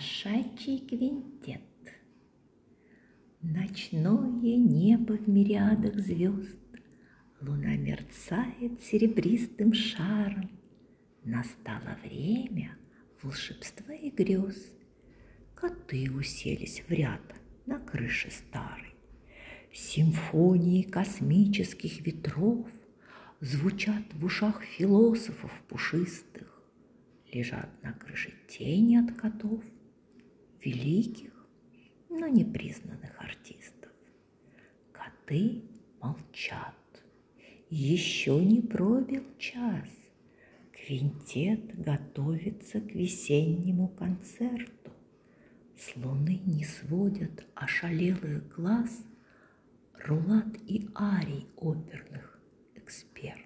Кошачий квинтет. Ночное небо в мириадах звезд, луна мерцает серебристым шаром. Настало время волшебства и грез. Коты уселись в ряд на крыше старой. Симфонии космических ветров звучат в ушах философов пушистых. Лежат на крыше тени от котов, великих, но непризнанных артистов. Коты молчат. Еще не пробил час. Квинтет готовится к весеннему концерту. С луны не сводят ошалелых глаз Рулат и арий оперных экспертов.